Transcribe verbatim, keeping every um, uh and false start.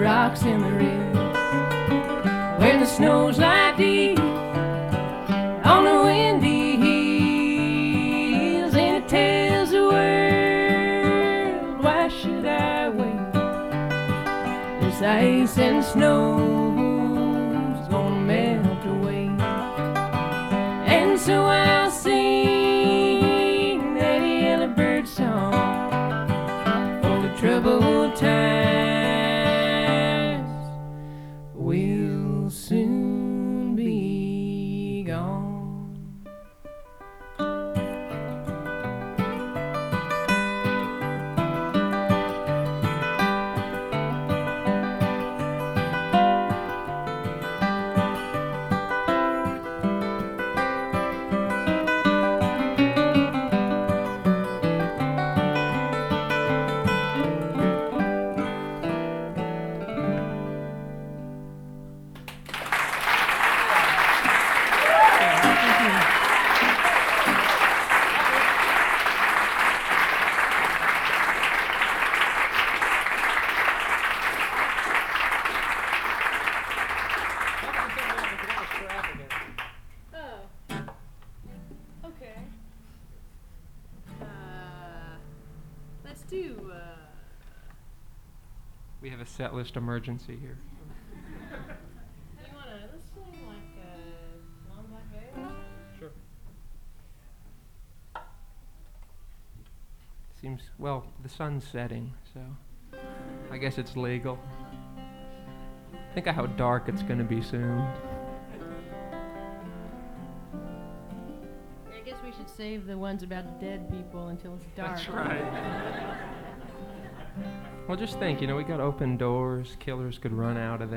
rocks in the ridge, where the snow's lie deep on the windy hills, and it tells the world, why should I wait? This ice and snow's gonna melt away, and so I'll sing that yellow bird song for the troubled times will soon be gone. We have a set list emergency here. You wanna, let's sing like uh, Long Black Veil? Sure. Seems, well, the sun's setting, so I guess it's legal. Think of how dark it's gonna be soon. I guess we should save the ones about dead people until it's dark. That's right. Well, just think, you know, we got open doors. Killers could run out of there.